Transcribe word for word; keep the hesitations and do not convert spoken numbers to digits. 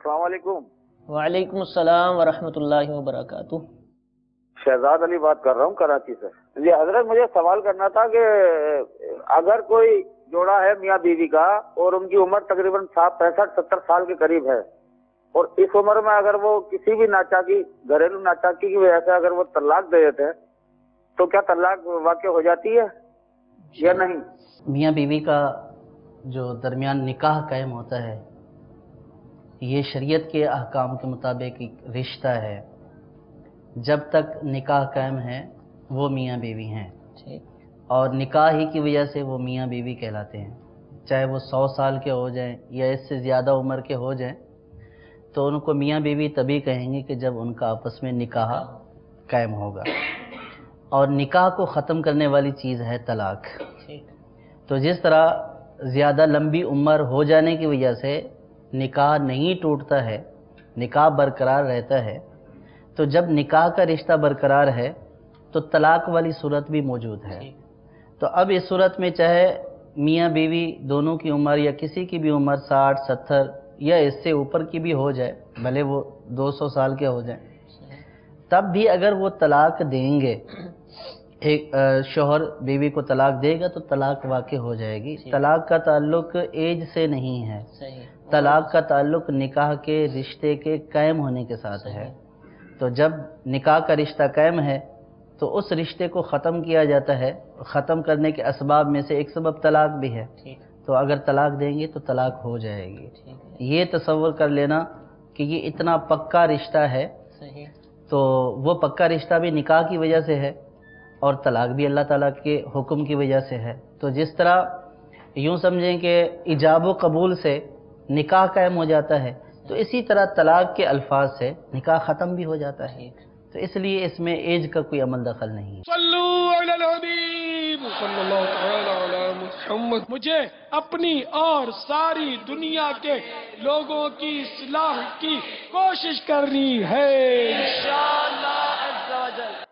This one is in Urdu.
السلام علیکم۔ وعلیکم السلام ورحمۃ اللہ وبرکاتہ۔ شہزاد علی بات کر رہا ہوں کراچی سے۔ جی حضرت، مجھے سوال کرنا تھا کہ اگر کوئی جوڑا ہے میاں بیوی کا اور ان کی عمر تقریباً پینسٹھ ستر سال کے قریب ہے، اور اس عمر میں اگر وہ کسی بھی ناچاکی گھریلو ناچاکی کی وجہ سے اگر وہ طلاق دے دیتے ہیں تو کیا طلاق واقع ہو جاتی ہے یا نہیں؟ میاں بیوی کا جو درمیان نکاح قائم ہوتا ہے یہ شریعت کے احکام کے مطابق ایک رشتہ ہے۔ جب تک نکاح قائم ہے وہ میاں بیوی ہیں، اور نکاح ہی کی وجہ سے وہ میاں بیوی کہلاتے ہیں۔ چاہے وہ سو سال کے ہو جائیں یا اس سے زیادہ عمر کے ہو جائیں تو ان کو میاں بیوی تبھی کہیں گے کہ جب ان کا آپس میں نکاح قائم ہوگا۔ اور نکاح کو ختم کرنے والی چیز ہے طلاق۔ تو جس طرح زیادہ لمبی عمر ہو جانے کی وجہ سے نکاح نہیں ٹوٹتا ہے، نکاح برقرار رہتا ہے، تو جب نکاح کا رشتہ برقرار ہے تو طلاق والی صورت بھی موجود ہے۔ تو اب اس صورت میں چاہے میاں بیوی دونوں کی عمر یا کسی کی بھی عمر ساٹھ ستر یا اس سے اوپر کی بھی ہو جائے، بھلے وہ دو سو سال کے ہو جائیں، تب بھی اگر وہ طلاق دیں گے، ایک شوہر بیوی کو طلاق دے گا تو طلاق واقع ہو جائے گی۔ طلاق کا تعلق ایج سے نہیں ہے، طلاق کا تعلق نکاح کے رشتے کے قائم ہونے کے ساتھ ہے۔ تو جب نکاح کا رشتہ قائم ہے تو اس رشتے کو ختم کیا جاتا ہے۔ ختم کرنے کے اسباب میں سے ایک سبب طلاق بھی ہے، تو اگر طلاق دیں گے تو طلاق ہو جائے گی۔ یہ تصور کر لینا کہ یہ اتنا پکا رشتہ ہے، تو وہ پکا رشتہ بھی نکاح کی وجہ سے ہے اور طلاق بھی اللہ تعالیٰ کے حکم کی وجہ سے ہے۔ تو جس طرح یوں سمجھیں کہ ایجاب و قبول سے نکاح قائم ہو جاتا ہے، تو اسی طرح طلاق کے الفاظ سے نکاح ختم بھی ہو جاتا ہے۔ تو اس لیے اس میں ایج کا کوئی عمل دخل نہیں ہے۔ صلو علی الحبیب صلی اللہ تعالی علی محمد۔ مجھے اپنی اور ساری دنیا کے لوگوں کی اصلاح کی کوشش کرنی ہے انشاءاللہ عز و جل۔